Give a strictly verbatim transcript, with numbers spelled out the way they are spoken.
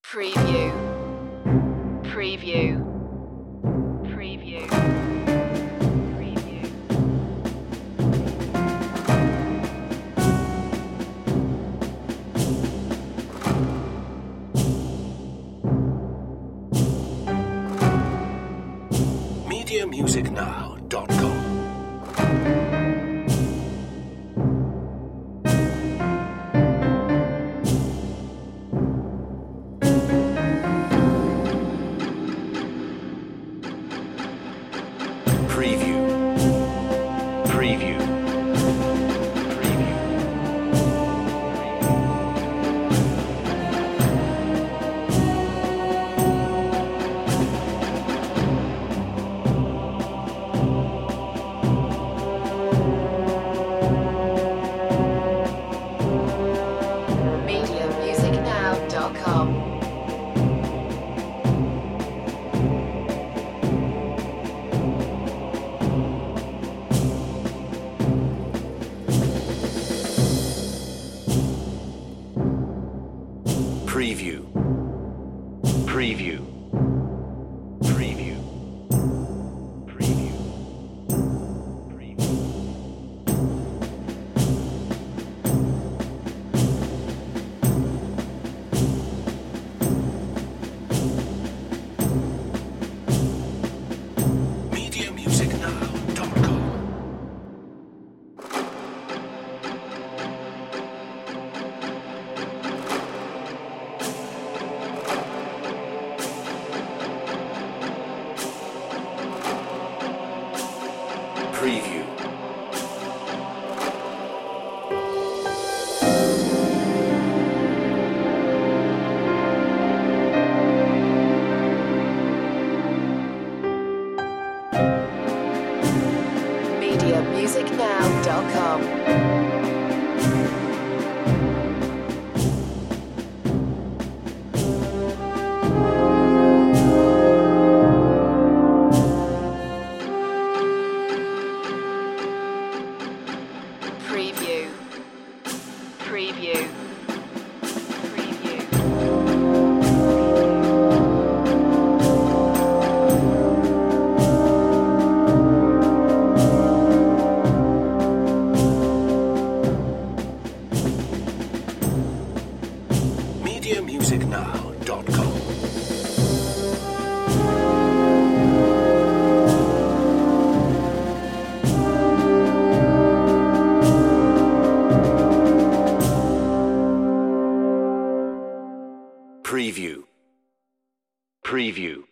Preview. Preview. Preview. Preview. media music now dot com Preview. Preview. Preview. media music now dot com. Preview. Preview. Preview. Preview. Preview. media music now dot com Preview. media music now dot com. Preview. Preview. Preview. media music now dot com Preview. Preview.